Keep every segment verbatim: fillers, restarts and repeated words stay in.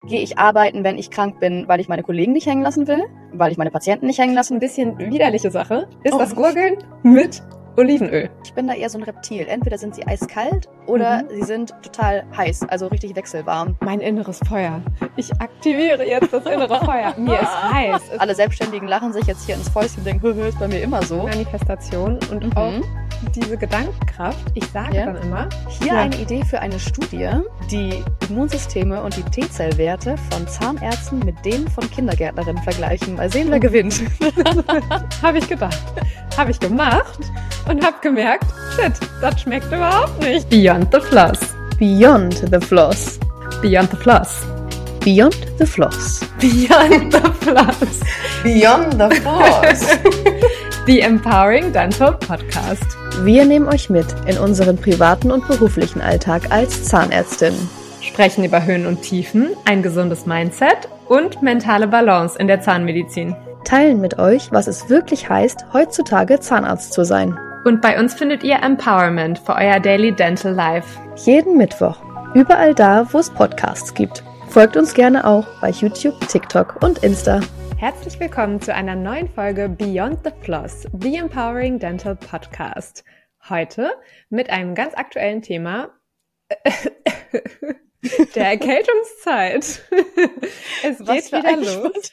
Gehe ich arbeiten, wenn ich krank bin, weil ich meine Kollegen nicht hängen lassen will? Weil ich meine Patienten nicht hängen lassen Ein will? bisschen widerliche Sache ist Oh. das Gurgeln mit Olivenöl. Ich bin da eher so ein Reptil. Entweder sind sie eiskalt oder Mhm. sie sind total heiß, also richtig wechselwarm. Mein inneres Feuer. Ich aktiviere jetzt das innere Feuer. Mir ist heiß. Es Alle Selbstständigen lachen sich jetzt hier ins Fäustchen und denken, ist bei mir immer so. Manifestation und Mhm. auch diese Gedankenkraft. Ich sage Ja. dann immer, Hier Ja. eine Idee für eine Studie, die Immunsysteme und die T-Zellwerte von Zahnärzten mit denen von Kindergärtnerinnen vergleichen. Mal sehen, wer gewinnt. habe ich gedacht, habe ich gemacht und habe gemerkt, shit, das schmeckt überhaupt nicht. Beyond the Floss. Beyond the Floss. Beyond the Floss. Beyond the Floss. Beyond the Floss. Beyond the Floss. The Empowering Dental Podcast. Wir nehmen euch mit in unseren privaten und beruflichen Alltag als Zahnärztin. Sprechen über Höhen und Tiefen, ein gesundes Mindset und mentale Balance in der Zahnmedizin. Teilen mit euch, was es wirklich heißt, heutzutage Zahnarzt zu sein. Und bei uns findet ihr Empowerment für euer Daily Dental Life. Jeden Mittwoch. Überall da, wo es Podcasts gibt. Folgt uns gerne auch bei YouTube, TikTok und Insta. Herzlich willkommen zu einer neuen Folge Beyond the Floss, The Empowering Dental Podcast. Heute mit einem ganz aktuellen Thema, der Erkältungszeit. Es geht Was für wieder ein los.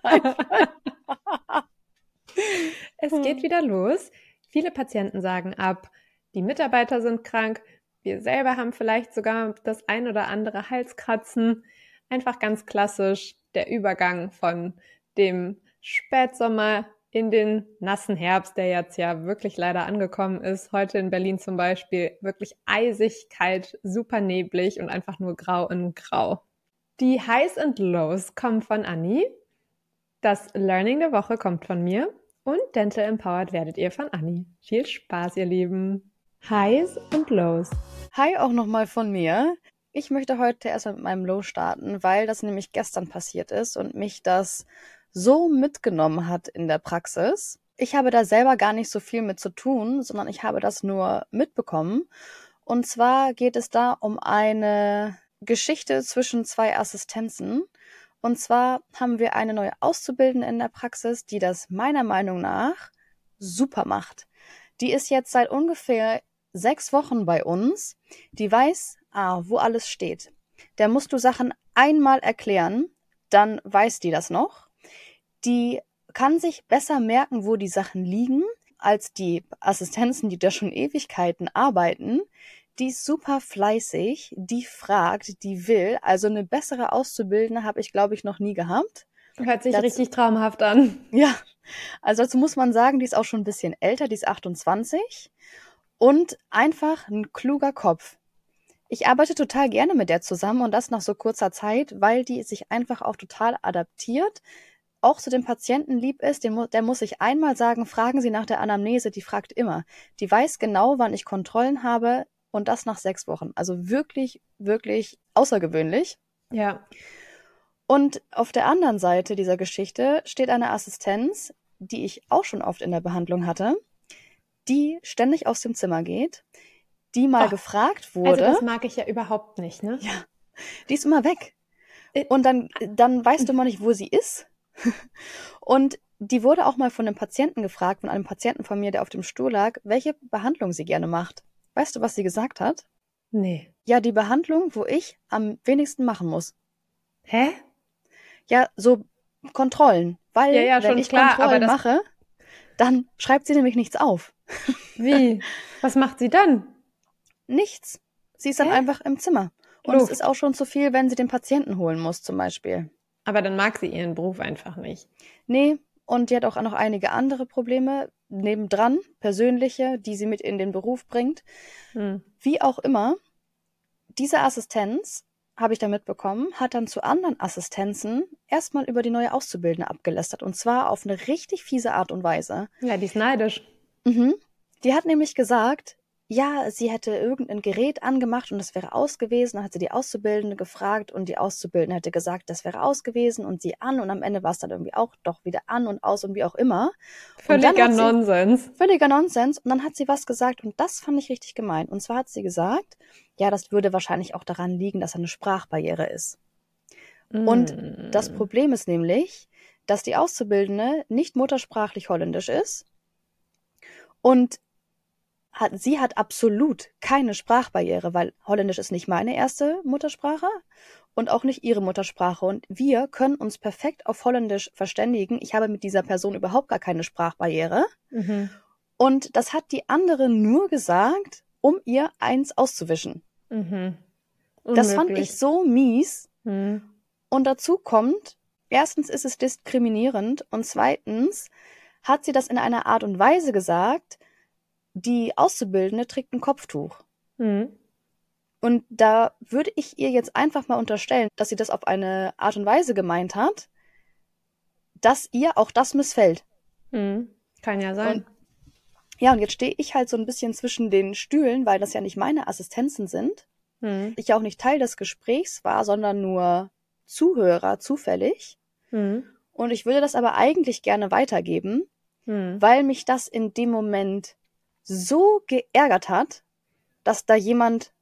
Es geht wieder los. Viele Patienten sagen ab, die Mitarbeiter sind krank, wir selber haben vielleicht sogar das ein oder andere Halskratzen. Einfach ganz klassisch der Übergang von dem Spätsommer in den nassen Herbst, der jetzt ja wirklich leider angekommen ist. Heute in Berlin zum Beispiel wirklich eisig, kalt, super neblig und einfach nur grau in grau. Die Highs and Lows kommen von Anni. Das Learning der Woche kommt von mir. Und Dental Empowered werdet ihr von Anni. Viel Spaß, ihr Lieben. Highs und Lows. Hi auch nochmal von mir. Ich möchte heute erstmal mit meinem Low starten, weil das nämlich gestern passiert ist und mich das so mitgenommen hat in der Praxis. Ich habe da selber gar nicht so viel mit zu tun, sondern ich habe das nur mitbekommen. Und zwar geht es da um eine Geschichte zwischen zwei Assistenzen. Und zwar haben wir eine neue Auszubildende in der Praxis, die das meiner Meinung nach super macht. Die ist jetzt seit ungefähr sechs Wochen bei uns. Die weiß, ah, wo alles steht. Der musst du Sachen einmal erklären, dann weiß die das noch. Die kann sich besser merken, wo die Sachen liegen, als die Assistenzen, die da schon Ewigkeiten arbeiten. Die ist super fleißig, die fragt, die will. Also eine bessere Auszubildende habe ich, glaube ich, noch nie gehabt. Hört sich Das- richtig traumhaft an. Ja, also dazu muss man sagen, die ist auch schon ein bisschen älter, die ist achtundzwanzig und einfach ein kluger Kopf. Ich arbeite total gerne mit der zusammen und das nach so kurzer Zeit, weil die sich einfach auch total adaptiert, auch zu dem Patienten lieb ist, den mu- der muss sich einmal sagen, fragen Sie nach der Anamnese, die fragt immer. Die weiß genau, wann ich Kontrollen habe und das nach sechs Wochen. Also wirklich, wirklich außergewöhnlich. Ja. Und auf der anderen Seite dieser Geschichte steht eine Assistenz, die ich auch schon oft in der Behandlung hatte, die ständig aus dem Zimmer geht, die mal Oh, gefragt wurde. Also das mag ich ja überhaupt nicht, ne? Ja, die ist immer weg. Äh. Und dann, dann weißt du mal nicht, wo sie ist. Und die wurde auch mal von einem Patienten gefragt, von einem Patienten von mir, der auf dem Stuhl lag, welche Behandlung sie gerne macht. Weißt du, was sie gesagt hat? Nee. Ja, die Behandlung, wo ich am wenigsten machen muss. Hä? Ja, so Kontrollen. Weil, Ja, ja, wenn schon ich klar, aber Kontrollen das- mache, dann schreibt sie nämlich nichts auf. Wie? Was macht sie dann? Nichts. Sie ist dann Hä? einfach im Zimmer. Und Luft. es ist auch schon zu viel, wenn sie den Patienten holen muss, zum Beispiel. Aber dann mag sie ihren Beruf einfach nicht. Nee, und die hat auch noch einige andere Probleme nebendran, persönliche, die sie mit in den Beruf bringt. Hm. Wie auch immer, diese Assistenz, habe ich da mitbekommen, hat dann zu anderen Assistenzen erstmal über die neue Auszubildende abgelästert. Und zwar auf eine richtig fiese Art und Weise. Ja, die ist neidisch. Mhm. Die hat nämlich gesagt, ja, sie hätte irgendein Gerät angemacht und das wäre aus gewesen. Dann hat sie die Auszubildende gefragt und die Auszubildende hätte gesagt, das wäre aus gewesen und sie an und am Ende war es dann irgendwie auch doch wieder an und aus und wie auch immer. Und dann Völliger hat sie- Nonsens. Völliger Nonsens. Und dann hat sie was gesagt und das fand ich richtig gemein. Und zwar hat sie gesagt, ja, das würde wahrscheinlich auch daran liegen, dass er eine Sprachbarriere ist. Und das Mm. Problem ist nämlich, dass die Auszubildende nicht muttersprachlich Holländisch ist und hat, sie hat absolut keine Sprachbarriere, weil Holländisch ist nicht meine erste Muttersprache und auch nicht ihre Muttersprache. Und wir können uns perfekt auf Holländisch verständigen. Ich habe mit dieser Person überhaupt gar keine Sprachbarriere. Mhm. Und das hat die andere nur gesagt, um ihr eins auszuwischen. Mhm. Das fand Unmöglich. ich so mies. Mhm. Und dazu kommt, erstens ist es diskriminierend und zweitens hat sie das in einer Art und Weise gesagt, die Auszubildende trägt ein Kopftuch. Mhm. Und da würde ich ihr jetzt einfach mal unterstellen, dass sie das auf eine Art und Weise gemeint hat, dass ihr auch das missfällt. Mhm. Kann ja sein. Und ja, und jetzt stehe ich halt so ein bisschen zwischen den Stühlen, weil das ja nicht meine Assistenzen sind. Mhm. Ich ja auch nicht Teil des Gesprächs war, sondern nur Zuhörer zufällig. Mhm. Und ich würde das aber eigentlich gerne weitergeben, Mhm. weil mich das in dem Moment so geärgert hat, dass da jemand,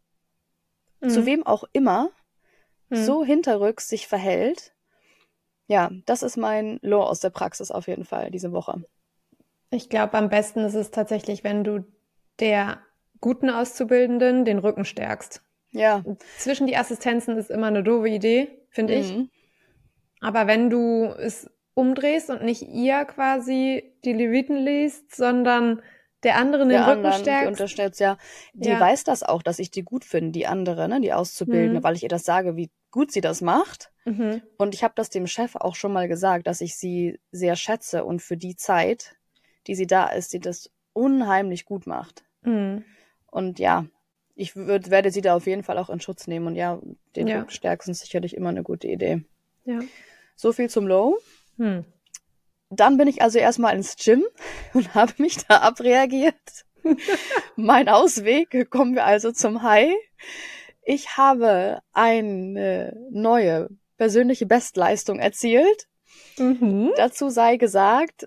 zu Mhm. wem auch immer, Mhm. so hinterrücks sich verhält. Ja, das ist mein Low aus der Praxis auf jeden Fall diese Woche. Ich glaube, am besten ist es tatsächlich, wenn du der guten Auszubildenden den Rücken stärkst. Ja. Zwischen die Assistenzen ist immer eine doofe Idee, finde ich. Mhm. Aber wenn du es umdrehst und nicht ihr quasi die Leviten liest, sondern der anderen den Der Rücken anderen, die stärkst. unterstützt, ja. Die Ja. weiß das auch, dass ich die gut finde, die andere, ne, die Auszubildende, Mhm. weil ich ihr das sage, wie gut sie das macht. Mhm. Und ich habe das dem Chef auch schon mal gesagt, dass ich sie sehr schätze und für die Zeit, die sie da ist, sie das unheimlich gut macht. Mhm. Und ja, ich würd, werde sie da auf jeden Fall auch in Schutz nehmen. Und ja, den Ja. Rücken stärken ist sicherlich immer eine gute Idee. Ja. So viel zum Low. Hm. Dann bin ich also erstmal ins Gym und habe mich da abreagiert. Mein Ausweg, kommen wir also zum High. Ich habe eine neue persönliche Bestleistung erzielt. Mhm. Dazu sei gesagt,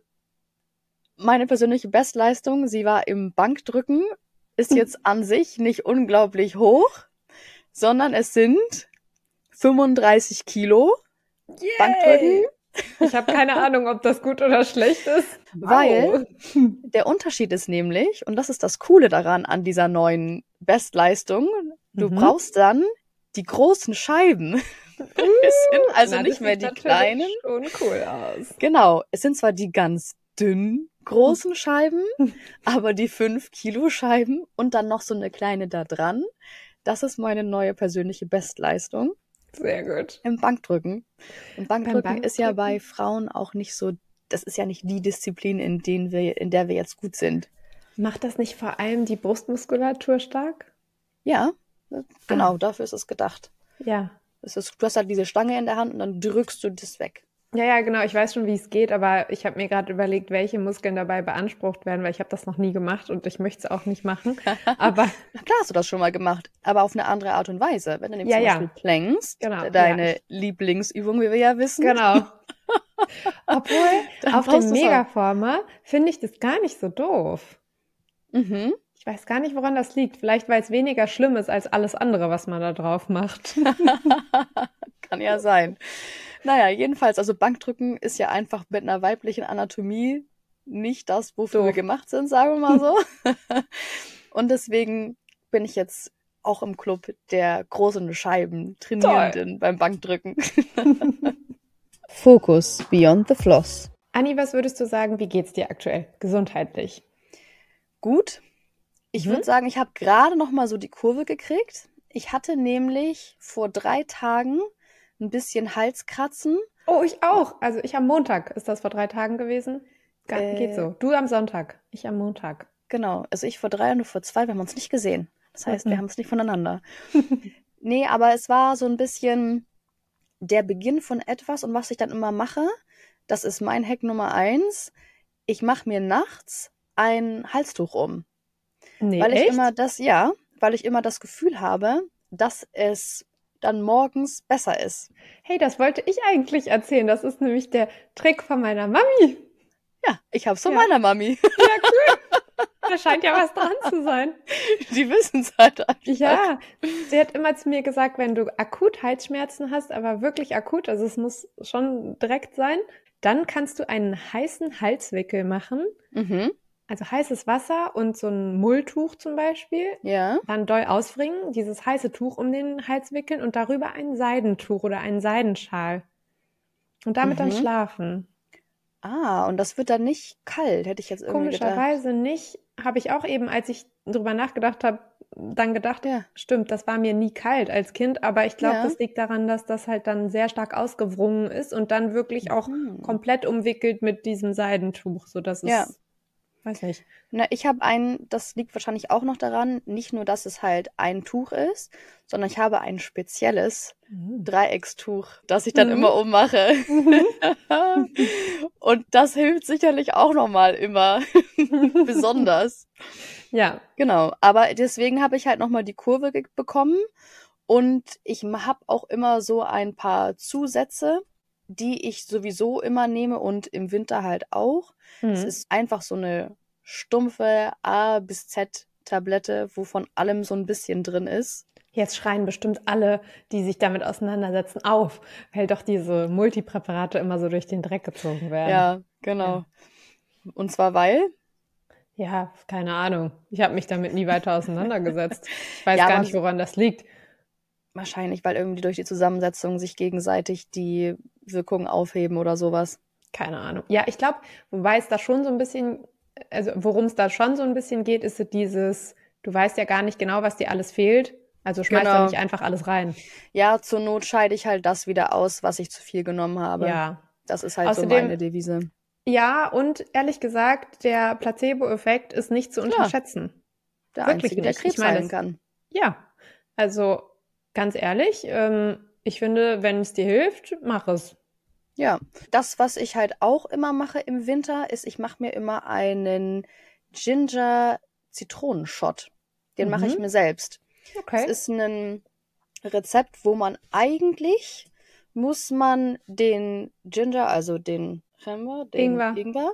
meine persönliche Bestleistung, sie war im Bankdrücken, ist jetzt an sich nicht unglaublich hoch, sondern es sind fünfunddreißig Kilo Bankdrücken. Ich habe keine Ahnung, ob das gut oder schlecht ist. Weil der Unterschied ist nämlich, und das ist das Coole daran an dieser neuen Bestleistung, du Mhm. brauchst dann die großen Scheiben. Es sind also Na, nicht das mehr sieht die natürlich kleinen. schon cool aus. Genau, es sind zwar die ganz dünnen großen Scheiben, aber die fünf Kilo Scheiben und dann noch so eine kleine da dran. Das ist meine neue persönliche Bestleistung Sehr gut. im Bankdrücken. Und Bankdrücken, Bankdrücken? ist ja bei Frauen auch nicht so, das ist ja nicht die Disziplin, in, denen wir, in der wir jetzt gut sind. Macht das nicht vor allem die Brustmuskulatur stark? Ja, genau, dafür ist es gedacht. Ja. Es ist, du hast halt diese Stange in der Hand und dann drückst du das weg. Ja, ja, genau. Ich weiß schon, wie es geht, aber ich habe mir gerade überlegt, welche Muskeln dabei beansprucht werden, weil ich habe das noch nie gemacht und ich möchte es auch nicht machen. Aber Na klar hast du das schon mal gemacht, aber auf eine andere Art und Weise. Wenn du nämlich Ja, zum ja. Beispiel plankst, Genau, deine ja. Lieblingsübung, wie wir ja wissen. genau. Obwohl, Dann auf brauchst dem du's auch. Megaformer finde ich das gar nicht so doof. Mhm. Ich weiß gar nicht, woran das liegt. Vielleicht, weil es weniger schlimm ist als alles andere, was man da drauf macht. Kann ja sein. Naja, jedenfalls, also Bankdrücken ist ja einfach mit einer weiblichen Anatomie nicht das, wofür Doof. wir gemacht sind, sagen wir mal so. Und deswegen bin ich jetzt auch im Club der großen Scheiben Trainierenden beim Bankdrücken. Fokus Beyond the Floss. Anni, was würdest du sagen, wie geht's dir aktuell gesundheitlich? Gut. Ich Mhm. würde sagen, ich habe gerade noch mal so die Kurve gekriegt. Ich hatte nämlich vor drei Tagen ein bisschen Halskratzen. Oh, ich auch. Also ich am Montag. Ist das vor drei Tagen gewesen? Ga- Äh, Geht so. Du am Sonntag. Ich am Montag. Genau, also ich vor drei und du vor zwei, wir haben uns nicht gesehen. Das heißt, wir Mhm. haben es nicht voneinander. Nee, aber es war so ein bisschen der Beginn von etwas und was ich dann immer mache, das ist mein Hack Nummer eins. Ich mache mir nachts ein Halstuch um. Nee, Weil ich echt? immer das, ja, weil ich immer das Gefühl habe, dass es dann morgens besser ist. Hey, das wollte ich eigentlich erzählen. Das ist nämlich der Trick von meiner Mami. Ja, ich hab's von Ja. meiner Mami. Ja, cool. Da scheint ja was dran zu sein. Die wissen es halt einfach. Ja, sie hat immer zu mir gesagt, wenn du akut Halsschmerzen hast, aber wirklich akut, also es muss schon direkt sein, dann kannst du einen heißen Halswickel machen. Mhm. Also heißes Wasser und so ein Mulltuch zum Beispiel. Ja. Dann doll auswringen, dieses heiße Tuch um den Hals wickeln und darüber ein Seidentuch oder einen Seidenschal. Und damit dann Mhm. schlafen. Ah, und das wird dann nicht kalt, hätte ich jetzt irgendwie gedacht. Komischerweise nicht. Habe ich auch eben, als ich drüber nachgedacht habe, dann gedacht, Ja. stimmt, das war mir nie kalt als Kind, aber ich glaube, Ja. das liegt daran, dass das halt dann sehr stark ausgewrungen ist und dann wirklich auch Mhm. komplett umwickelt mit diesem Seidentuch, sodass es, Ja. weiß nicht. Na, ich habe ein, das liegt wahrscheinlich auch noch daran, nicht nur, dass es halt ein Tuch ist, sondern ich habe ein spezielles Mhm. Dreieckstuch, das ich dann Mhm. immer ummache. Mhm. Und das hilft sicherlich auch nochmal immer besonders. Ja. Genau, aber deswegen habe ich halt nochmal die Kurve ge- bekommen und ich habe auch immer so ein paar Zusätze, die ich sowieso immer nehme und im Winter halt auch. Es Mhm. ist einfach so eine stumpfe A bis Z Tablette, wo von allem so ein bisschen drin ist. Jetzt schreien bestimmt alle, die sich damit auseinandersetzen, auf, weil doch diese Multipräparate immer so durch den Dreck gezogen werden. Ja, genau. Und zwar weil, Ja, keine Ahnung. Ich habe mich damit nie weiter auseinandergesetzt. Ich weiß Ja, gar man- nicht, woran das liegt. wahrscheinlich, weil irgendwie durch die Zusammensetzung sich gegenseitig die Wirkungen aufheben oder sowas. Keine Ahnung. Ja, ich glaube, wobei es da schon so ein bisschen, also worum es da schon so ein bisschen geht, ist so dieses, du weißt ja gar nicht genau, was dir alles fehlt. Also schmeiß Genau. da nicht einfach alles rein. Ja, zur Not scheide ich halt das wieder aus, was ich zu viel genommen habe. Ja. Das ist halt so Außerdem- meine Devise. Ja, und ehrlich gesagt, der Placebo-Effekt ist nicht zu Klar. unterschätzen. Der Wirklich Einzige, der nicht. Krebs Ich meine, heilen es- kann. Ja, also ganz ehrlich, ähm, ich finde, wenn es dir hilft, mach es. Ja, das, was ich halt auch immer mache im Winter, ist, ich mache mir immer einen Ginger-Zitronenshot. Den mache ich Mhm. mir selbst. Das Okay. ist ein Rezept, wo man eigentlich muss man den Ginger, also den Ingwer, den Ingwer. Ingwer.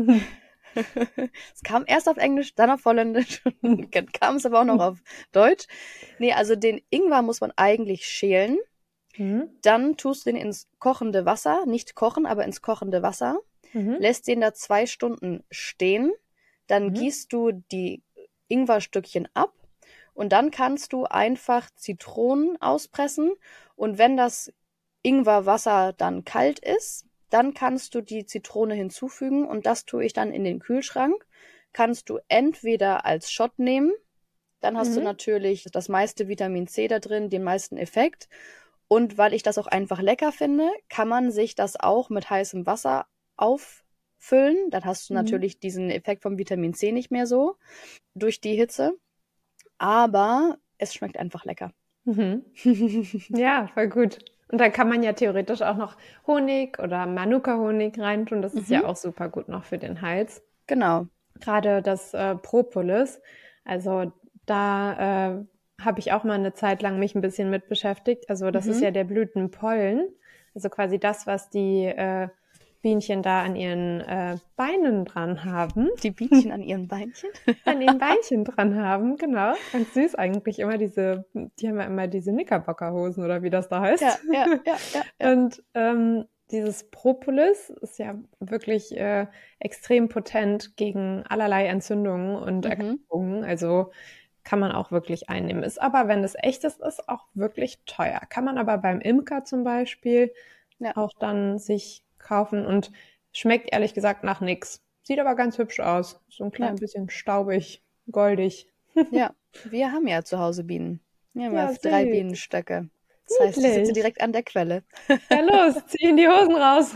Es kam erst auf Englisch, dann auf Holländisch, dann kam es aber auch noch auf Deutsch. Nee, also den Ingwer muss man eigentlich schälen. Mhm. Dann tust du den ins kochende Wasser, nicht kochen, aber ins kochende Wasser, Mhm. lässt den da zwei Stunden stehen, dann Mhm. gießt du die Ingwerstückchen ab und dann kannst du einfach Zitronen auspressen und wenn das Ingwerwasser dann kalt ist, dann kannst du die Zitrone hinzufügen und das tue ich dann in den Kühlschrank. Kannst du entweder als Shot nehmen, dann hast du Mhm. natürlich das meiste Vitamin C da drin, den meisten Effekt. Und weil ich das auch einfach lecker finde, kann man sich das auch mit heißem Wasser auffüllen. Dann hast du Mhm. natürlich diesen Effekt vom Vitamin C nicht mehr so durch die Hitze. Aber es schmeckt einfach lecker. Mhm. Ja, voll gut. Und dann kann man ja theoretisch auch noch Honig oder Manuka-Honig reintun. Das ist Mhm. ja auch super gut noch für den Hals. Genau. Gerade das äh, Propolis. Also da äh, habe ich auch mal eine Zeit lang mich ein bisschen mit beschäftigt. Also das Mhm. ist ja der Blütenpollen. Also quasi das, was die äh, Bienchen da an ihren äh, Beinen dran haben. Die Bienchen an ihren Beinchen. An ihren Beinchen dran haben, genau. Ganz süß eigentlich immer diese, die haben ja immer diese Knickerbockerhosen oder wie das da heißt. Ja, ja, ja, ja, ja. Und ähm, dieses Propolis ist ja wirklich äh, extrem potent gegen allerlei Entzündungen und Mhm. Erkrankungen. Also kann man auch wirklich einnehmen. Ist aber, wenn es echtes ist, auch wirklich teuer. Kann man aber beim Imker zum Beispiel Ja. auch dann sich kaufen und schmeckt ehrlich gesagt nach nix. Sieht aber ganz hübsch aus. So ein klein Ja. bisschen staubig, goldig. Ja, wir haben ja zu Hause Bienen. Wir haben ja, Ja, drei süß. Bienenstöcke. Das heißt, ich sitze Niedlich. direkt an der Quelle. Ja, los, ziehen die Hosen raus.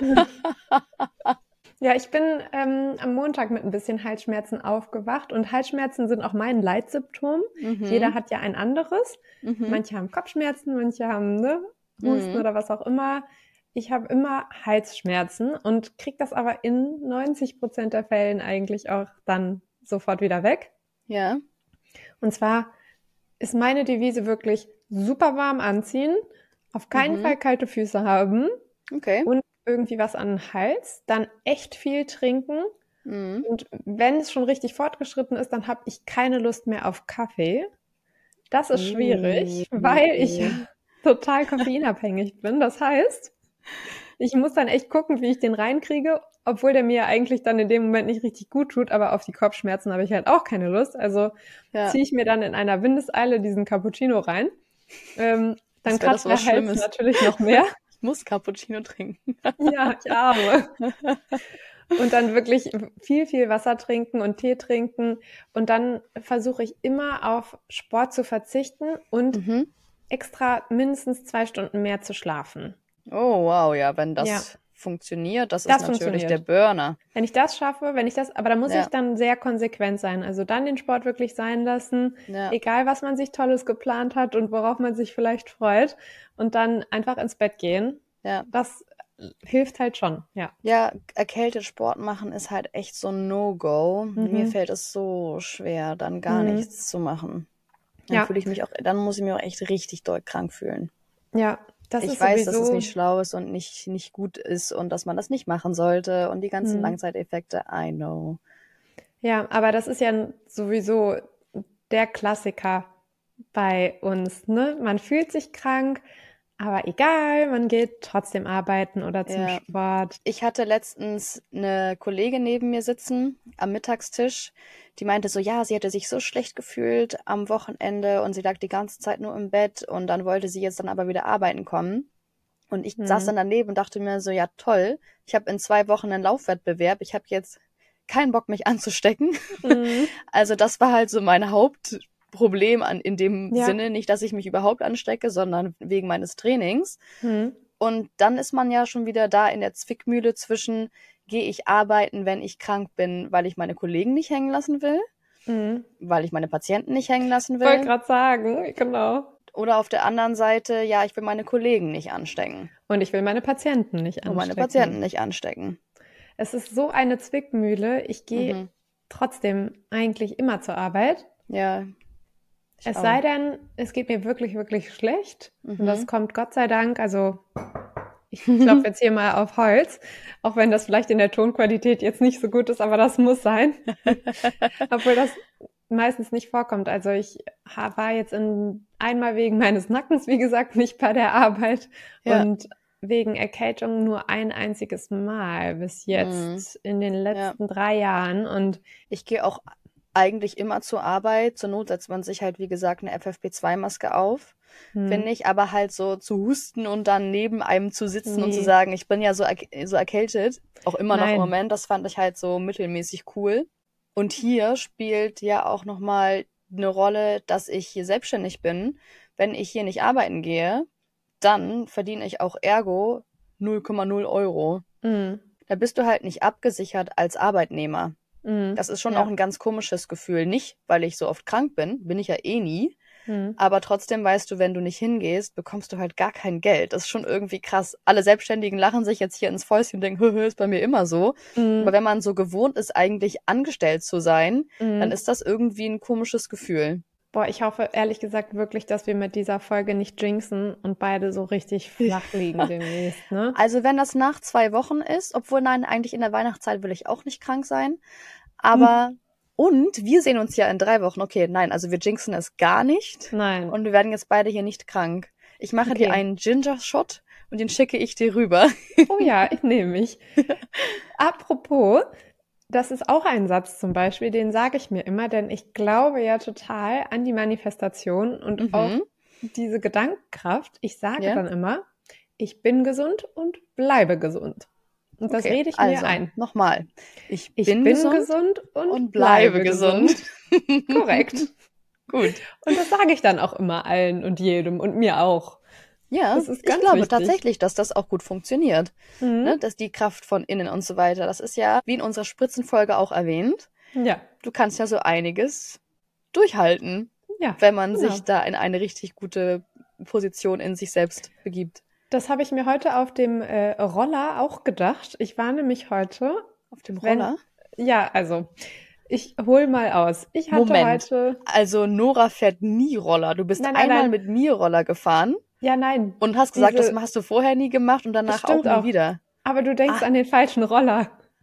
Ja, ich bin ähm, am Montag mit ein bisschen Halsschmerzen aufgewacht und Halsschmerzen sind auch mein Leitsymptom. Mhm. Jeder hat ja ein anderes. Mhm. Manche haben Kopfschmerzen, manche haben ne, Husten Mhm. oder was auch immer. Ich habe immer Halsschmerzen und kriege das aber in neunzig Prozent der Fällen eigentlich auch dann sofort wieder weg. Ja. Und zwar ist meine Devise wirklich super warm anziehen, auf keinen Mhm. Fall kalte Füße haben Okay. und irgendwie was an den Hals, dann echt viel trinken Mhm. Und wenn es schon richtig fortgeschritten ist, dann habe ich keine Lust mehr auf Kaffee. Das ist schwierig, Uh. weil ich total koffeinabhängig bin. Das heißt, ich muss dann echt gucken, wie ich den reinkriege, obwohl der mir eigentlich dann in dem Moment nicht richtig gut tut, aber auf die Kopfschmerzen habe ich halt auch keine Lust. Also Ja. ziehe ich mir dann in einer Windeseile diesen Cappuccino rein. Ähm, dann Das wär das kratzt der was Hals Schlimmes. natürlich noch mehr. Ich muss Cappuccino trinken. Ja, ich arme. Und dann wirklich viel, viel Wasser trinken und Tee trinken. Und dann versuche ich immer auf Sport zu verzichten und Mhm. extra mindestens zwei Stunden mehr zu schlafen. Oh, wow, ja, wenn das Ja. funktioniert, das, Das ist natürlich funktioniert. der Burner. Wenn ich das schaffe, wenn ich das, aber da muss Ja. ich dann sehr konsequent sein. Also dann den Sport wirklich sein lassen, Ja. egal was man sich Tolles geplant hat und worauf man sich vielleicht freut. Und dann einfach ins Bett gehen. Ja. Das hilft halt schon, ja. Ja, erkältet Sport machen ist halt echt so ein No-Go. Mhm. Mir fällt es so schwer, dann gar Mhm. nichts zu machen. Dann Ja. fühle ich mich auch, dann muss ich mich auch echt richtig doll krank fühlen. Ja, das Ich ist weiß, dass es sowieso, nicht schlau ist und nicht, nicht gut ist und dass man das nicht machen sollte und die ganzen Mhm. Langzeiteffekte, I know. ja, aber das ist ja sowieso der Klassiker bei uns, ne? Man fühlt sich krank, aber egal, man geht trotzdem arbeiten oder zum Ja. Sport. Ich hatte letztens eine Kollegin neben mir sitzen am Mittagstisch, die meinte so, ja, sie hätte sich so schlecht gefühlt am Wochenende und sie lag die ganze Zeit nur im Bett und dann wollte sie jetzt dann aber wieder arbeiten kommen. Und ich Mhm. saß dann daneben und dachte mir so, ja toll, ich habe in zwei Wochen einen Laufwettbewerb, ich habe jetzt keinen Bock, mich anzustecken. Mhm. Also das war halt so mein Hauptproblem an, in dem Ja. Sinne, nicht, dass ich mich überhaupt anstecke, sondern wegen meines Trainings. Mhm. Und dann ist man ja schon wieder da in der Zwickmühle zwischen, gehe ich arbeiten, wenn ich krank bin, weil ich meine Kollegen nicht hängen lassen will, Mhm. weil ich meine Patienten nicht hängen lassen Wollte will, gerade sagen, genau. oder auf der anderen Seite, ja, ich will meine Kollegen nicht anstecken Und ich will meine Patienten nicht und meine anstecken. Patienten nicht anstecken. Es ist so eine Zwickmühle. Ich gehe Mhm. trotzdem eigentlich immer zur Arbeit. Ja. ich Es auch. sei denn, es geht mir wirklich, wirklich schlecht. Und Mhm. das kommt Gott sei Dank, also ich klopfe jetzt hier mal auf Holz, auch wenn das vielleicht in der Tonqualität jetzt nicht so gut ist, aber das muss sein. Obwohl das meistens nicht vorkommt. Also ich ha- war jetzt in, einmal wegen meines Nackens, wie gesagt, nicht bei der Arbeit Ja. und wegen Erkältung nur ein einziges Mal bis jetzt in den letzten drei Jahren. Und Ich gehe auch eigentlich immer zur Arbeit. Zur Not setzt man sich halt, wie gesagt, eine F F P zwei Maske auf, hm, finde ich. Aber halt so zu husten und dann neben einem zu sitzen und zu Nee. sagen, ich bin ja so, erk- so erkältet, auch immer noch im Nein. Moment, das fand ich halt so mittelmäßig cool. Und hier spielt ja auch nochmal eine Rolle, dass ich hier selbstständig bin. Wenn ich hier nicht arbeiten gehe, dann verdiene ich auch ergo null Komma null Euro. hm, Da bist du halt nicht abgesichert als Arbeitnehmer. hm, Das ist schon ja, auch ein ganz komisches Gefühl. Nicht, weil ich so oft krank bin, bin ich ja eh nie. hm. Aber trotzdem weißt du, wenn du nicht hingehst, bekommst du halt gar kein Geld. Das ist schon irgendwie krass. Alle Selbstständigen lachen sich jetzt hier ins Fäustchen und denken, hö, hö, ist bei mir immer so. Hm, Aber wenn man so gewohnt ist, eigentlich angestellt zu sein, hm. dann ist das irgendwie ein komisches Gefühl. Boah, ich hoffe ehrlich gesagt wirklich, dass wir mit dieser Folge nicht jinxen und beide so richtig flach liegen demnächst, ne? Also wenn das nach zwei Wochen ist, obwohl nein, eigentlich in der Weihnachtszeit will ich auch nicht krank sein. Aber, und wir sehen uns ja in drei Wochen. Okay, nein, also wir jinxen es gar nicht. Nein. Und wir werden jetzt beide hier nicht krank. Ich mache Okay. dir einen Ginger-Shot und den schicke ich dir rüber. Oh ja, ich nehme mich. Apropos, das ist auch ein Satz zum Beispiel, den sage ich mir immer, denn ich glaube ja total an die Manifestation und Mhm. auch diese Gedankenkraft. Ich sage Ja. dann immer, ich bin gesund und bleibe gesund. Und das Okay, rede ich mir also, ein. nochmal. Ich, Ich bin, bin gesund, gesund und, und bleibe bleibe gesund. Korrekt. Gut. Und das sage ich dann auch immer allen und jedem und mir auch. Ja, Das ist ich ganz glaube wichtig. tatsächlich, dass das auch gut funktioniert. Mhm. Ne? Dass die Kraft von innen und so weiter. Das ist ja, wie in unserer Spritzenfolge auch erwähnt, Ja, du kannst ja so einiges durchhalten, ja. wenn man genau. sich da in eine richtig gute Position in sich selbst begibt. Das habe ich mir heute auf dem äh, Roller auch gedacht. Ich war nämlich heute, Auf dem Wenn- Roller? ja, also, ich hol mal aus. Ich hatte Moment. heute, Also Nora fährt nie Roller. Du bist Nein, nein, einmal nein. mit mir Roller gefahren ja, nein, und hast gesagt, Diese- das hast du vorher nie gemacht und danach auch Stimmt nie auch. wieder. aber du denkst Ah. an den falschen Roller.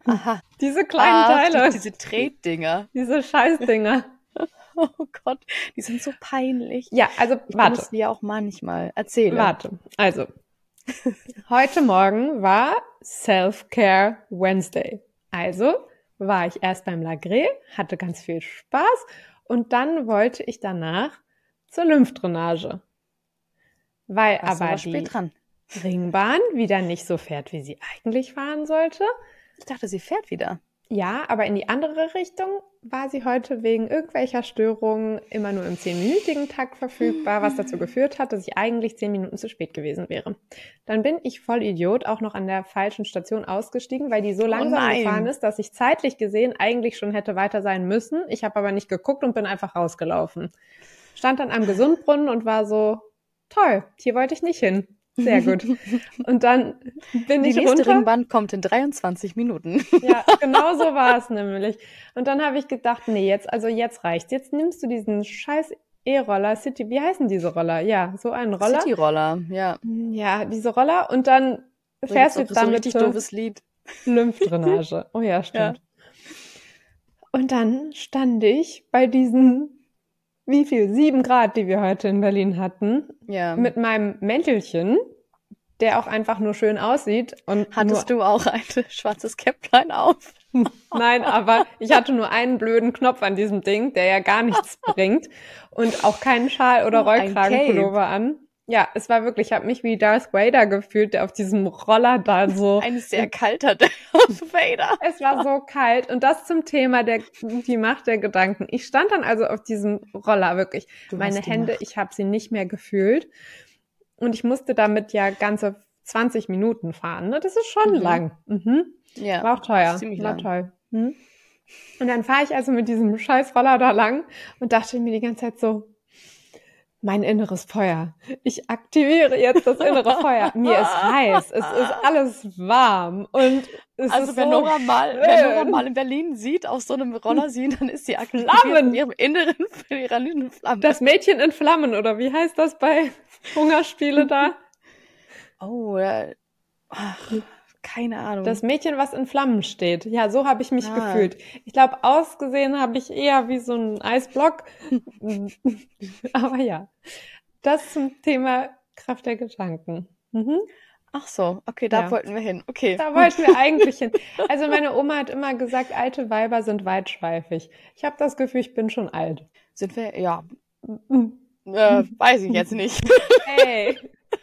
Aha. Diese kleinen Ah, Teile. die, diese Tretdinger. Diese Scheißdinger. Oh Gott, die sind so peinlich. Ja, also Ich warte. benutze die ja auch manchmal. Erzähle. Warte, also heute Morgen war Self-Care Wednesday. Also war ich erst beim Lagré, hatte ganz viel Spaß und dann wollte ich danach zur Lymphdrainage. Weil Warst du aber aber spät die dran. Ringbahn wieder nicht so fährt, wie sie eigentlich fahren sollte. Ich dachte, sie fährt wieder. Ja, aber in die andere Richtung war sie heute wegen irgendwelcher Störungen immer nur im zehnminütigen Takt verfügbar, was dazu geführt hat, dass ich eigentlich zehn Minuten zu spät gewesen wäre. Dann bin ich voll Idiot auch noch an der falschen Station ausgestiegen, weil die so langsam nein. gefahren ist, dass ich zeitlich gesehen eigentlich schon hätte weiter sein müssen. Ich habe aber nicht geguckt und bin einfach rausgelaufen. Stand dann am Gesundbrunnen und war so, toll, hier wollte ich nicht hin. Sehr gut. Und dann bin Die ich nächste runter. Ringbahn kommt in dreiundzwanzig Minuten. Ja, genau so war es nämlich. Und dann habe ich gedacht, nee, jetzt, also jetzt reicht's. Jetzt nimmst du diesen scheiß E-Roller, City, wie heißen diese Roller? Ja, so einen Roller. Cityroller, ja. Ja, diese Roller und dann So fährst du gibt's auch so ein damit richtig zur doofes Lied. Lymphdrainage. Oh ja, stimmt. Ja. Und dann stand ich bei diesen, wie viel, sieben Grad, die wir heute in Berlin hatten, Ja. mit meinem Mäntelchen, der auch einfach nur schön aussieht. Und Hattest nur, du auch ein schwarzes Käpplein auf? Nein, aber ich hatte nur einen blöden Knopf an diesem Ding, der ja gar nichts bringt und auch keinen Schal oder Oh, ein Rollkragenpullover an. Ja, es war wirklich, ich habe mich wie Darth Vader gefühlt, der auf diesem Roller da so. Ein sehr kalter Darth Vader. Es war so kalt und das zum Thema der die Macht der Gedanken. Ich stand dann also auf diesem Roller wirklich. Du Meine hast die Hände, Macht. ich habe sie nicht mehr gefühlt und ich musste damit ja ganze zwanzig Minuten fahren. Ne? Das ist schon Mhm. lang. Mhm. Ja. War auch teuer. Ziemlich War lang. toll. Hm? Und dann fahre ich also mit diesem scheiß Roller da lang und dachte mir die ganze Zeit so, mein inneres Feuer. Ich aktiviere jetzt das innere Feuer. Mir ist heiß. Es ist alles warm. Und es Also ist wenn, so Nora mal, schön. wenn Nora mal in Berlin sieht, auf so einem Roller sieht, dann ist sie aktiviert Flammen. in ihrem Inneren, in ihrer inneren Flamme. Das Mädchen in Flammen, oder wie heißt das bei Hungerspiele da? Oh, äh, ach, keine Ahnung. Das Mädchen, was in Flammen steht. Ja, so habe ich mich Ah. gefühlt. Ich glaube, ausgesehen habe ich eher wie so ein Eisblock. Aber ja, das zum Thema Kraft der Gedanken. Mhm. Ach so, okay, da Ja. wollten wir hin. Okay. Da wollten wir eigentlich hin. Also meine Oma hat immer gesagt, alte Weiber sind weitschweifig. Ich habe das Gefühl, ich bin schon alt. Sind wir, ja, äh, weiß ich jetzt nicht. Hey.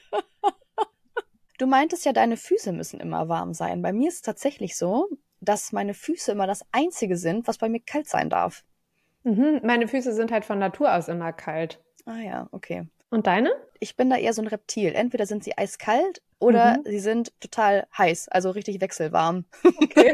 Du meintest ja, deine Füße müssen immer warm sein. Bei mir ist es tatsächlich so, dass meine Füße immer das Einzige sind, was bei mir kalt sein darf. Mhm. Meine Füße sind halt von Natur aus immer kalt. Ah ja, okay. Und deine? Ich bin da eher so ein Reptil. Entweder sind sie eiskalt oder Mhm. sie sind total heiß, also richtig wechselwarm. Okay.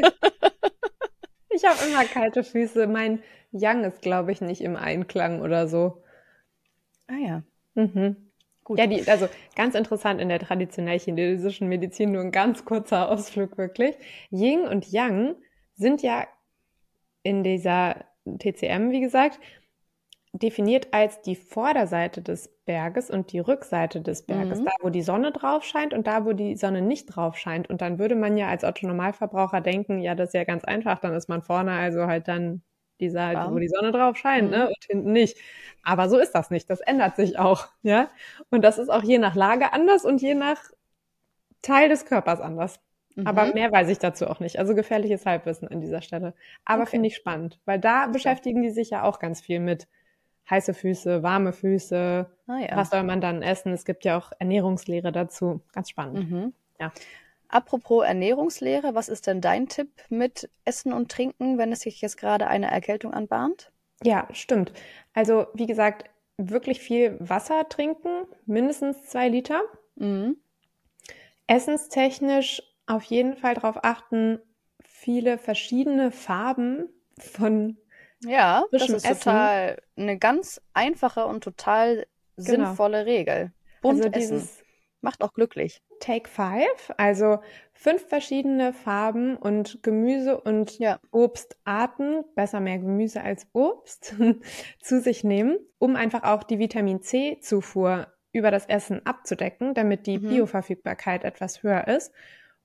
Ich habe immer kalte Füße. Mein Yang ist, glaube ich, nicht im Einklang oder so. Ah ja, Mhm. gut. Ja, die, also ganz interessant in der traditionell chinesischen Medizin, nur ein ganz kurzer Ausflug wirklich. Yin und Yang sind ja in dieser T C M, wie gesagt, definiert als die Vorderseite des Berges und die Rückseite des Berges, Mhm. da wo die Sonne drauf scheint und da wo die Sonne nicht drauf scheint. Und dann würde man ja als Otto-Normalverbraucher denken, ja, das ist ja ganz einfach, dann ist man vorne also halt dann die Seite, Warm. wo die Sonne drauf scheint, Mhm. ne? Und hinten nicht. Aber so ist das nicht, das ändert sich auch, ja. Und das ist auch je nach Lage anders und je nach Teil des Körpers anders. Mhm. Aber mehr weiß ich dazu auch nicht. Also gefährliches Halbwissen an dieser Stelle. Aber Okay. finde ich spannend, weil da beschäftigen die sich ja auch ganz viel mit heiße Füße, warme Füße. Ah ja. Was soll man dann essen? Es gibt ja auch Ernährungslehre dazu. Ganz spannend. Mhm. Ja. Apropos Ernährungslehre, was ist denn dein Tipp mit Essen und Trinken, wenn es sich jetzt gerade eine Erkältung anbahnt? Ja, stimmt. Also wie gesagt, wirklich viel Wasser trinken, mindestens zwei Liter. Mhm. Essenstechnisch auf jeden Fall darauf achten, viele verschiedene Farben von Ja, das frischem ist Essen. total eine ganz einfache und total Genau. sinnvolle Regel. Bunt Also essen. dieses Macht auch glücklich. Take Five, also fünf verschiedene Farben und Gemüse und Ja. Obstarten, besser mehr Gemüse als Obst, zu sich nehmen, um einfach auch die Vitamin-C-Zufuhr über das Essen abzudecken, damit die Mhm. Bioverfügbarkeit etwas höher ist.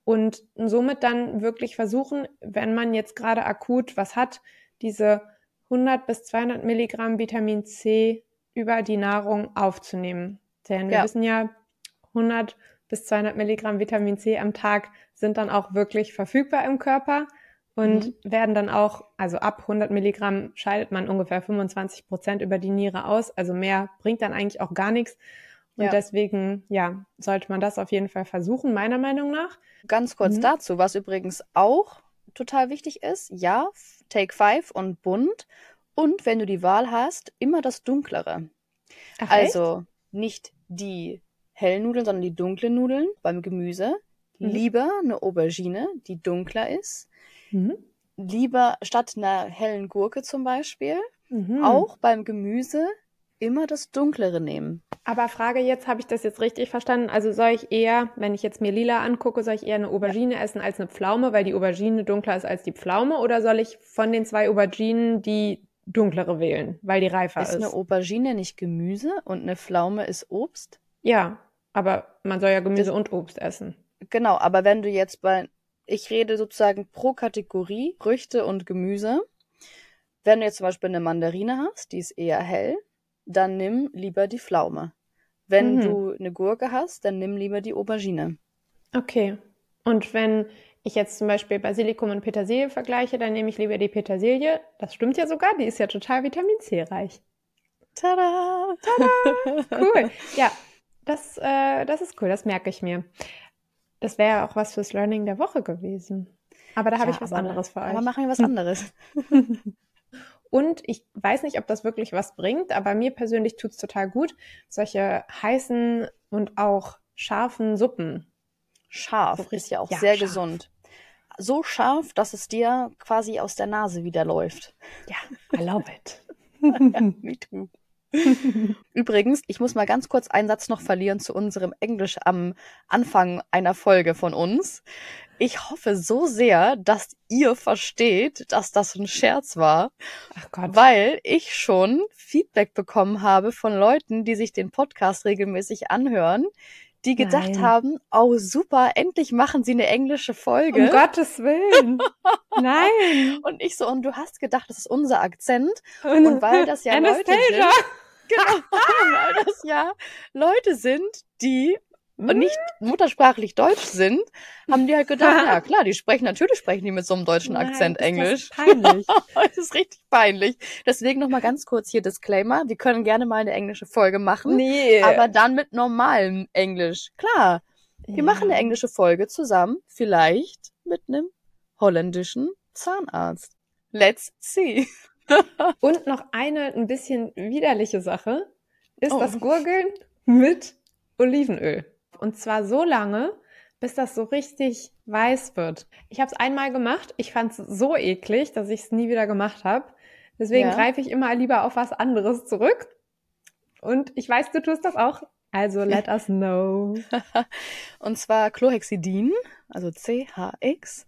und somit dann wirklich versuchen, wenn man jetzt gerade akut was hat, diese hundert bis zweihundert Milligramm Vitamin C über die Nahrung aufzunehmen. Denn wir Ja. wissen ja, hundert bis zweihundert Milligramm Vitamin C am Tag sind dann auch wirklich verfügbar im Körper und Mhm. werden dann auch, also ab hundert Milligramm scheidet man ungefähr fünfundzwanzig Prozent über die Niere aus. Also mehr bringt dann eigentlich auch gar nichts. Und Ja. deswegen, ja, sollte man das auf jeden Fall versuchen, meiner Meinung nach. Ganz kurz Mhm. dazu, was übrigens auch total wichtig ist, ja, Take Five und bunt. Und wenn du die Wahl hast, immer das Dunklere. Ach, Also nicht die hellen Nudeln, sondern die dunklen Nudeln beim Gemüse. Mhm. Lieber eine Aubergine, die dunkler ist. Mhm. Lieber statt einer hellen Gurke zum Beispiel, Mhm. auch beim Gemüse immer das Dunklere nehmen. Aber Frage jetzt, habe ich das jetzt richtig verstanden? Also soll ich eher, wenn ich jetzt mir lila angucke, soll ich eher eine Aubergine ja. essen als eine Pflaume, weil die Aubergine dunkler ist als die Pflaume? Oder soll ich von den zwei Auberginen die dunklere wählen, weil die reifer ist? Ist eine Aubergine nicht Gemüse und eine Pflaume ist Obst? Ja, aber man soll ja Gemüse Das, und Obst essen. Genau, aber wenn du jetzt bei, ich rede sozusagen pro Kategorie, Früchte und Gemüse. Wenn du jetzt zum Beispiel eine Mandarine hast, die ist eher hell, dann nimm lieber die Pflaume. Wenn Mhm. du eine Gurke hast, dann nimm lieber die Aubergine. Okay. Und wenn ich jetzt zum Beispiel Basilikum und Petersilie vergleiche, dann nehme ich lieber die Petersilie. Das stimmt ja sogar, die ist ja total Vitamin C reich. Tada! Tada! Cool. Ja, das, äh, das ist cool, das merke ich mir. Das wäre ja auch was fürs Learning der Woche gewesen. Aber da habe Ja, ich was aber, anderes für euch. aber machen wir was anderes. Und ich weiß nicht, ob das wirklich was bringt, aber mir persönlich tut's total gut, solche heißen und auch scharfen Suppen. Scharf So ist richtig- ja auch ja, sehr scharf. gesund. So scharf, dass es dir quasi aus der Nase wieder läuft. Ja, I love it. Me too. Übrigens, ich muss mal ganz kurz einen Satz noch verlieren zu unserem Englisch am Anfang einer Folge von uns. Ich hoffe so sehr, dass ihr versteht, dass das ein Scherz war, Ach Gott. weil ich schon Feedback bekommen habe von Leuten, die sich den Podcast regelmäßig anhören, die gedacht Nein. haben, oh super, endlich machen sie eine englische Folge. Um Gottes Willen. Nein. Und ich so, und du hast gedacht, das ist unser Akzent. Und weil das ja Leute sind, Anastasia. genau, weil das ja Leute sind, die nicht muttersprachlich deutsch sind, haben die halt gedacht, ja klar, die sprechen, natürlich sprechen die mit so einem deutschen Nein, Akzent ist das Englisch. peinlich. Das ist richtig peinlich. Deswegen nochmal ganz kurz hier Disclaimer, wir können gerne mal eine englische Folge machen, Nee. aber dann mit normalem Englisch. Klar, wir Ja. machen eine englische Folge zusammen, vielleicht mit einem holländischen Zahnarzt. Let's see. Und noch eine ein bisschen widerliche Sache ist Oh. das Gurgeln mit Olivenöl. Und zwar so lange, bis das so richtig weiß wird. Ich habe es einmal gemacht. Ich fand es so eklig, dass ich es nie wieder gemacht habe. Deswegen Ja. greife ich immer lieber auf was anderes zurück. Und ich weiß, du tust das auch. Also let us know. Und zwar Chlorhexidin, also C H X.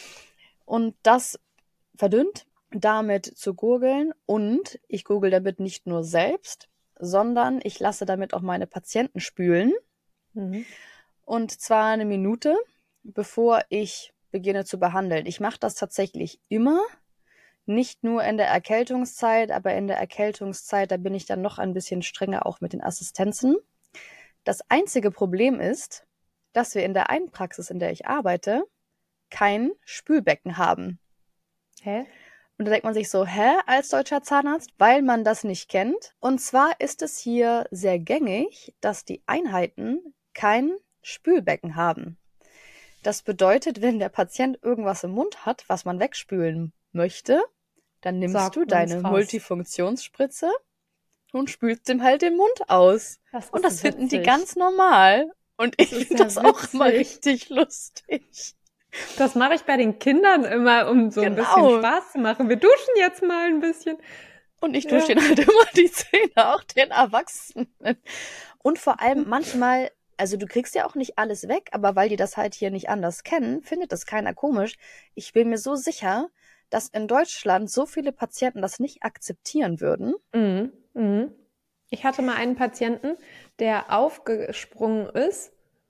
Und das verdünnt, damit zu gurgeln. Und ich gurgel damit nicht nur selbst, sondern ich lasse damit auch meine Patienten spülen. Mhm. Und zwar eine Minute, bevor ich beginne zu behandeln. Ich mache das tatsächlich immer. Nicht nur in der Erkältungszeit, aber in der Erkältungszeit, da bin ich dann noch ein bisschen strenger auch mit den Assistenzen. Das einzige Problem ist, dass wir in der einen Praxis, in der ich arbeite, kein Spülbecken haben. Hä? Und da denkt man sich so, hä, als deutscher Zahnarzt? Weil man das nicht kennt. Und zwar ist es hier sehr gängig, dass die Einheiten kein Spülbecken haben. Das bedeutet, wenn der Patient irgendwas im Mund hat, was man wegspülen möchte, dann nimmst Saugt du man's deine raus. Multifunktionsspritze und spülst dem halt den Mund aus. Das Und ist das finden die witzig. ganz normal. Und ich Das ist finde ja das auch immer witzig. richtig lustig. Das mache ich bei den Kindern immer, um so ein Genau. bisschen Spaß zu machen. Wir duschen jetzt mal ein bisschen. Und ich Ja. dusche denen halt immer die Zähne, auch den Erwachsenen. Und vor allem manchmal, also du kriegst ja auch nicht alles weg, aber weil die das halt hier nicht anders kennen, findet das keiner komisch. Ich bin mir so sicher, dass in Deutschland so viele Patienten das nicht akzeptieren würden. Mhm. Mhm. Ich hatte mal einen Patienten, der aufgesprungen ist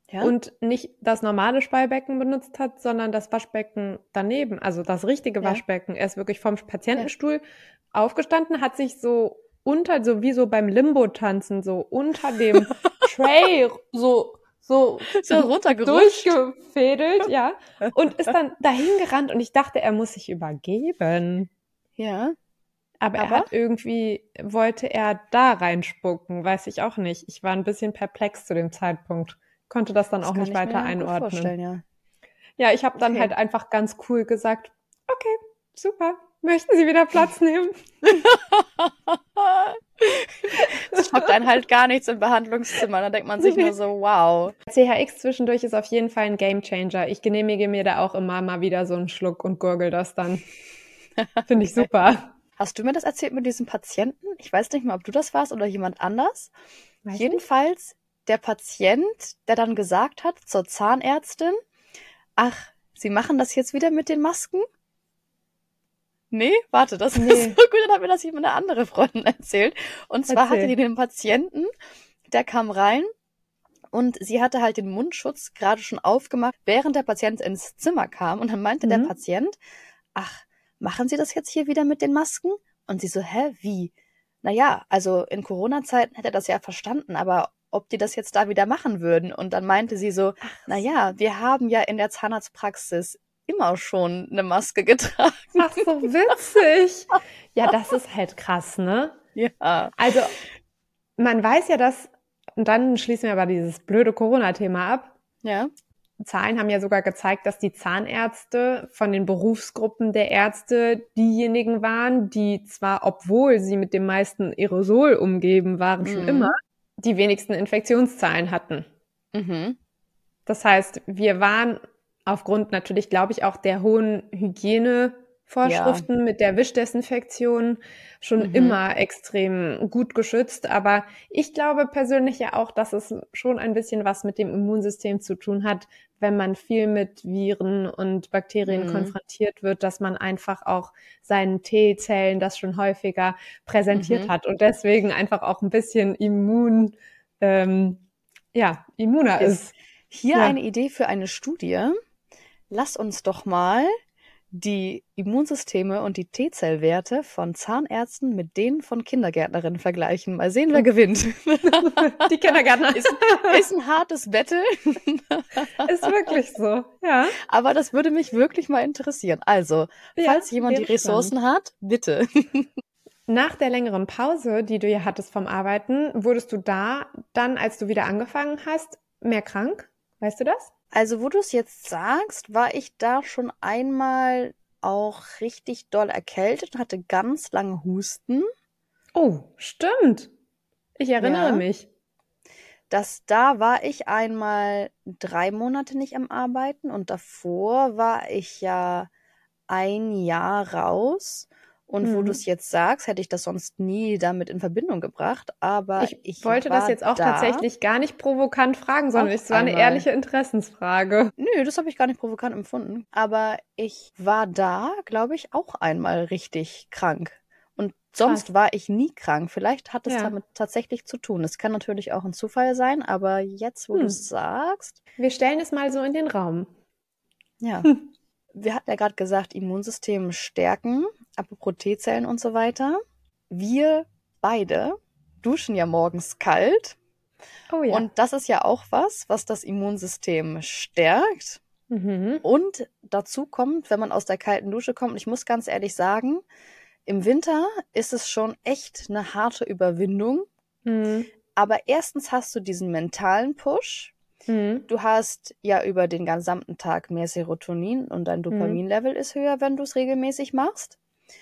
Ja? und nicht das normale Spülbecken benutzt hat, sondern das Waschbecken daneben, also das richtige Ja. Waschbecken. Er ist wirklich vom Patientenstuhl aufgestanden, hat sich so unter, so wie so beim Limbo-Tanzen, so unter dem Tray so, so So runtergerutscht. durchgefädelt, ja, und ist dann dahin gerannt und ich dachte, er muss sich übergeben. Ja. Aber er Aber? hat irgendwie, wollte er da reinspucken, weiß ich auch nicht. Ich war ein bisschen perplex zu dem Zeitpunkt, konnte das dann Das auch kann nicht ich weiter mir gut einordnen. vorstellen, ja. Ja, ich habe dann Okay. halt einfach ganz cool gesagt, okay, super, möchten Sie wieder Platz nehmen? Es schockt einen halt gar nichts im Behandlungszimmer. Da denkt man sich nur so, wow. C H X zwischendurch ist auf jeden Fall ein Gamechanger. Ich genehmige mir da auch immer mal wieder so einen Schluck und gurgel das dann. Finde ich super. Hast du mir das erzählt mit diesem Patienten? Ich weiß nicht mehr, ob du das warst oder jemand anders. Weiß Jedenfalls der Patient, der dann gesagt hat zur Zahnärztin, ach, Sie machen das jetzt wieder mit den Masken? Nee, warte, das Nee. ist so gut, dann hat mir das jemand eine andere Freundin erzählt. Und zwar Erzähl. hatte die den Patienten, der kam rein und sie hatte halt den Mundschutz gerade schon aufgemacht, während der Patient ins Zimmer kam. Und dann meinte der Mhm. Patient, ach, machen Sie das jetzt hier wieder mit den Masken? Und sie so, hä, wie? Naja, also in Corona-Zeiten hätte er das ja verstanden, aber ob die das jetzt da wieder machen würden? Und dann meinte sie so, naja, wir haben ja in der Zahnarztpraxis immer schon eine Maske getragen. Ach, so witzig. Ja, das ist halt krass, ne? Ja. Also, man weiß ja, dass, und dann schließen wir aber dieses blöde Corona-Thema ab. Ja. Zahlen haben ja sogar gezeigt, dass die Zahnärzte von den Berufsgruppen der Ärzte diejenigen waren, die zwar, obwohl sie mit dem meisten Aerosol umgeben waren, schon Mhm. immer, die wenigsten Infektionszahlen hatten. Mhm. Das heißt, wir waren aufgrund natürlich, glaube ich, auch der hohen Hygienevorschriften mit der Wischdesinfektion schon Mhm. immer extrem gut geschützt. Aber ich glaube persönlich ja auch, dass es schon ein bisschen was mit dem Immunsystem zu tun hat, wenn man viel mit Viren und Bakterien Mhm. konfrontiert wird, dass man einfach auch seinen T-Zellen das schon häufiger präsentiert Mhm. hat und deswegen einfach auch ein bisschen immun, ähm, ja, immuner Ist ist. hier Ja. eine Idee für eine Studie. Lass uns doch mal die Immunsysteme und die T-Zellwerte von Zahnärzten mit denen von Kindergärtnerinnen vergleichen. Mal sehen, wer gewinnt. Die Kindergärtner. Ist, ist ein hartes Battle, Ist wirklich so, ja. aber das würde mich wirklich mal interessieren. Also, Ja, falls jemand die wäre Ressourcen hat, bitte. Nach der längeren Pause, die du ja hattest vom Arbeiten, wurdest du da dann, als du wieder angefangen hast, mehr krank? Weißt du das? Also, wo du es jetzt sagst, war ich da schon einmal auch richtig doll erkältet und hatte ganz lange Husten. Oh, stimmt. Ich erinnere Ja. mich. Das, da war ich einmal drei Monate nicht am Arbeiten und davor war ich ja ein Jahr raus. Und wo Mhm. du es jetzt sagst, hätte ich das sonst nie damit in Verbindung gebracht. Aber Ich, ich wollte war das jetzt auch da. tatsächlich gar nicht provokant fragen, sondern Auch es war eine einmal. ehrliche Interessensfrage. Nö, das habe ich gar nicht provokant empfunden. Aber ich war da, glaube ich, auch einmal richtig krank. Und sonst Krass. war ich nie krank. Vielleicht hat es Ja. damit tatsächlich zu tun. Es kann natürlich auch ein Zufall sein, aber jetzt, wo Hm. du es sagst, Wir stellen es mal so in den Raum. ja. Wir hatten ja gerade gesagt, Immunsystem stärken, apropos T-Zellen und so weiter. Wir beide duschen ja morgens kalt. Oh ja. Und das ist ja auch was, was das Immunsystem stärkt. Mhm. Und dazu kommt, wenn man aus der kalten Dusche kommt, und ich muss ganz ehrlich sagen, im Winter ist es schon echt eine harte Überwindung. Mhm. Aber erstens hast du diesen mentalen Push. Mhm. Du hast ja über den gesamten Tag mehr Serotonin und dein Dopaminlevel ist höher, wenn du es regelmäßig machst.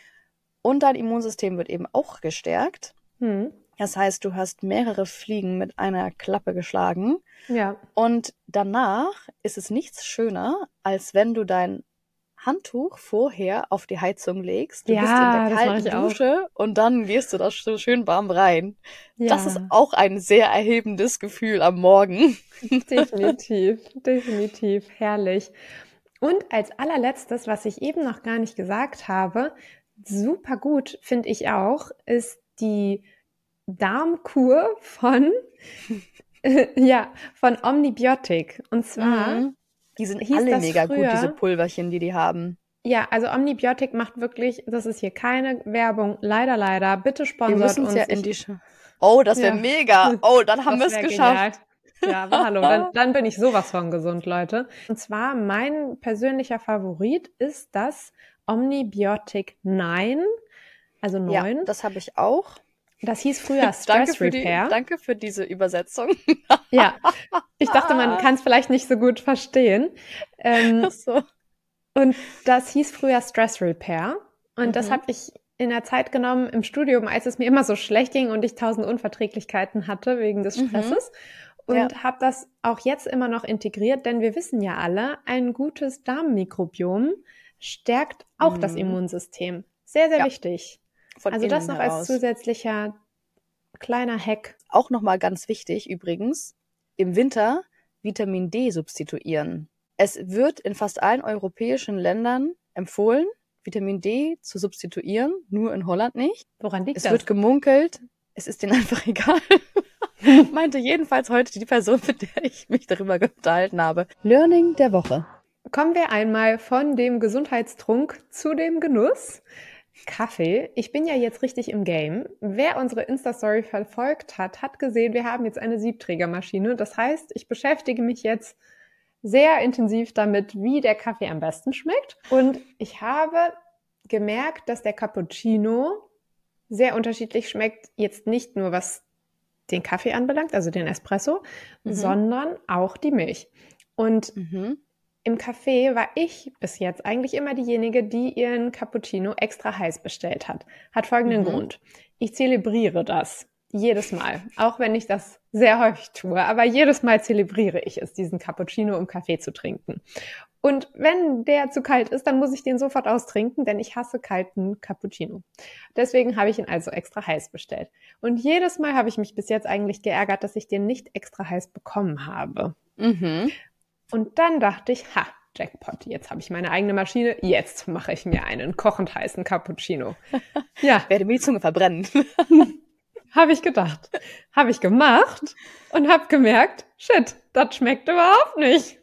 Und dein Immunsystem wird eben auch gestärkt. Mhm. Das heißt, du hast mehrere Fliegen mit einer Klappe geschlagen. Ja. Und danach ist es nichts schöner, als wenn du dein Handtuch vorher auf die Heizung legst. Du Ja, bist in der das mache kalten ich auch. Dusche und dann gehst du da so schön warm rein. Ja. Das ist auch ein sehr erhebendes Gefühl am Morgen. Definitiv, definitiv, herrlich. Und als allerletztes, was ich eben noch gar nicht gesagt habe, super gut finde ich auch, ist die Darmkur von Ja, von Omnibiotic. Und zwar Mhm. Die sind hieß alle das mega gut, diese früher, Pulverchen, die die haben. ja, also Omnibiotic macht wirklich, das ist hier keine Werbung, leider, leider. Bitte Wir sponsort müssen es ja uns. in Ich, die Sch Oh, das wäre ja, mega. Oh, dann haben wir das es wäre genial. geschafft. Ja, aber hallo, dann, dann bin ich sowas von gesund, Leute. Und zwar mein persönlicher Favorit ist das Omnibiotic neun, also Ja, neun. das habe ich auch. Das hieß früher Danke Stress für die, Repair. danke für diese Übersetzung. Ja, ich dachte, man kann es vielleicht nicht so gut verstehen. Ähm, Ach so. und das hieß früher Stress Repair. Und das Mhm. habe ich in der Zeit genommen im Studium, als es mir immer so schlecht ging und ich tausend Unverträglichkeiten hatte wegen des Mhm. Stresses. Ja. Und habe das auch jetzt immer noch integriert, denn wir wissen ja alle, ein gutes Darmmikrobiom stärkt auch das Mhm. Immunsystem. Sehr, sehr Ja, wichtig. von Also das innen noch als heraus. zusätzlicher kleiner Hack. Auch nochmal ganz wichtig übrigens, im Winter Vitamin D substituieren. Es wird in fast allen europäischen Ländern empfohlen, Vitamin D zu substituieren, nur in Holland nicht. Woran liegt Es das? wird gemunkelt, es ist denen einfach egal. Meinte jedenfalls heute die Person, mit der ich mich darüber unterhalten habe. Learning der Woche. Kommen wir einmal von dem Gesundheitstrunk zu dem Genuss. Kaffee. Ich bin ja jetzt richtig im Game. Wer unsere Insta-Story verfolgt hat, hat gesehen, wir haben jetzt eine Siebträgermaschine. Das heißt, ich beschäftige mich jetzt sehr intensiv damit, wie der Kaffee am besten schmeckt. Und ich habe gemerkt, dass der Cappuccino sehr unterschiedlich schmeckt. Jetzt nicht nur, was den Kaffee anbelangt, also den Espresso, Mhm. sondern auch die Milch. Und Mhm. im Café war ich bis jetzt eigentlich immer diejenige, die ihren Cappuccino extra heiß bestellt hat. Hat folgenden Mhm. Grund. Ich zelebriere das jedes Mal, auch wenn ich das sehr häufig tue, aber jedes Mal zelebriere ich es, diesen Cappuccino im Café zu trinken. Und wenn der zu kalt ist, dann muss ich den sofort austrinken, denn ich hasse kalten Cappuccino. Deswegen habe ich ihn also extra heiß bestellt. Und jedes Mal habe ich mich bis jetzt eigentlich geärgert, dass ich den nicht extra heiß bekommen habe. Mhm. Und dann dachte ich, ha, Jackpot, jetzt habe ich meine eigene Maschine, jetzt mache ich mir einen kochend heißen Cappuccino. Ja, Werde mir die Zunge verbrennen. habe ich gedacht. Habe ich gemacht und habe gemerkt, shit, das schmeckt überhaupt nicht.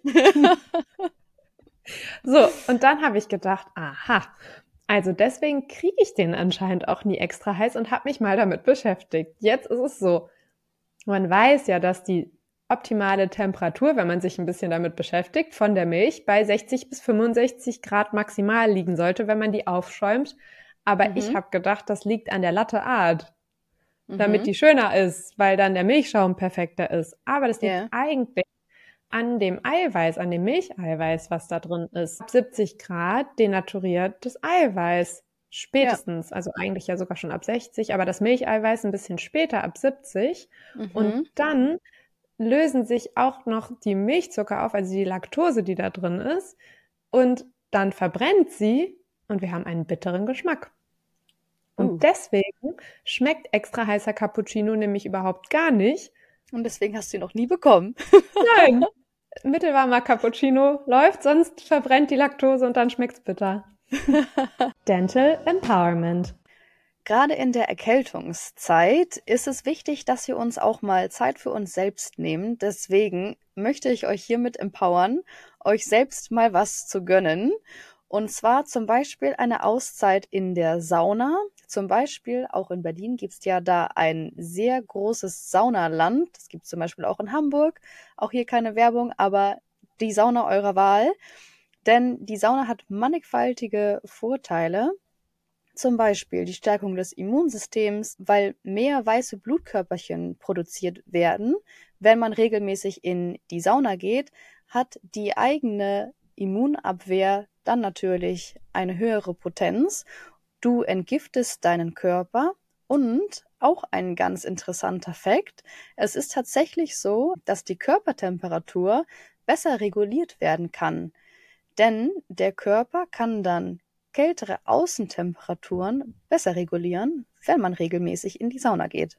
So, und dann habe ich gedacht, aha, also deswegen kriege ich den anscheinend auch nie extra heiß und habe mich mal damit beschäftigt. Jetzt ist es so, man weiß ja, dass die optimale Temperatur, wenn man sich ein bisschen damit beschäftigt, von der Milch bei sechzig bis fünfundsechzig Grad maximal liegen sollte, wenn man die aufschäumt. Aber Mhm. ich habe gedacht, das liegt an der Latte Art, damit Mhm. die schöner ist, weil dann der Milchschaum perfekter ist. Aber das liegt Ja. eigentlich an dem Eiweiß, an dem Milcheiweiß, was da drin ist. Ab siebzig Grad denaturiert das Eiweiß. Spätestens, also eigentlich ja sogar schon ab sechzig, aber das Milcheiweiß ein bisschen später, ab siebzig. Mhm. Und dann lösen sich auch noch die Milchzucker auf, also die Laktose, die da drin ist. Und dann verbrennt sie und wir haben einen bitteren Geschmack. Und Uh. deswegen schmeckt extra heißer Cappuccino nämlich überhaupt gar nicht. Und deswegen hast du ihn noch nie bekommen. Nein, mittelwarmer Cappuccino läuft, sonst verbrennt die Laktose und dann schmeckt's bitter. Dental Empowerment. Gerade in der Erkältungszeit ist es wichtig, dass wir uns auch mal Zeit für uns selbst nehmen. Deswegen möchte ich euch hiermit empowern, euch selbst mal was zu gönnen. Und zwar zum Beispiel eine Auszeit in der Sauna. Zum Beispiel auch in Berlin gibt es ja da ein sehr großes Saunaland. Das gibt es zum Beispiel auch in Hamburg. Auch hier keine Werbung, aber die Sauna eurer Wahl. Denn die Sauna hat mannigfaltige Vorteile. Zum Beispiel die Stärkung des Immunsystems, weil mehr weiße Blutkörperchen produziert werden. Wenn man regelmäßig in die Sauna geht, hat die eigene Immunabwehr dann natürlich eine höhere Potenz. Du entgiftest deinen Körper und auch ein ganz interessanter Fakt, es ist tatsächlich so, dass die Körpertemperatur besser reguliert werden kann. Denn der Körper kann dann kältere Außentemperaturen besser regulieren, wenn man regelmäßig in die Sauna geht.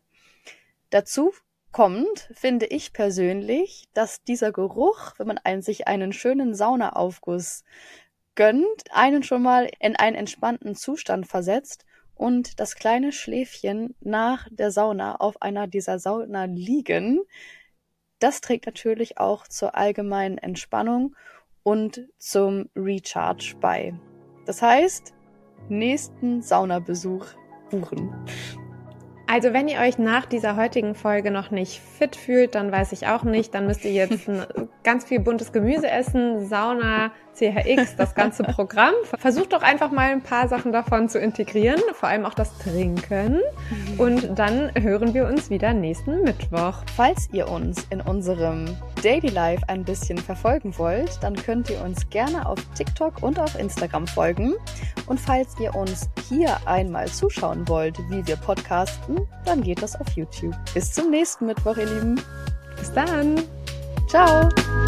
Dazu kommt, finde ich persönlich, dass dieser Geruch, wenn man einen, sich einen schönen Saunaaufguss gönnt, einen schon mal in einen entspannten Zustand versetzt und das kleine Schläfchen nach der Sauna auf einer dieser Sauna liegen, das trägt natürlich auch zur allgemeinen Entspannung und zum Recharge bei. Das heißt, nächsten Saunabesuch buchen. Also wenn ihr euch nach dieser heutigen Folge noch nicht fit fühlt, dann weiß ich auch nicht, dann müsst ihr jetzt ganz viel buntes Gemüse essen, Sauna, C H X, das ganze Programm. Versucht doch einfach mal ein paar Sachen davon zu integrieren, vor allem auch das Trinken. Und dann hören wir uns wieder nächsten Mittwoch. Falls ihr uns in unserem Daily Life ein bisschen verfolgen wollt, dann könnt ihr uns gerne auf TikTok und auf Instagram folgen. Und falls ihr uns hier einmal zuschauen wollt, wie wir podcasten, dann geht das auf YouTube. Bis zum nächsten Mittwoch, ihr Lieben. Bis dann. Ciao.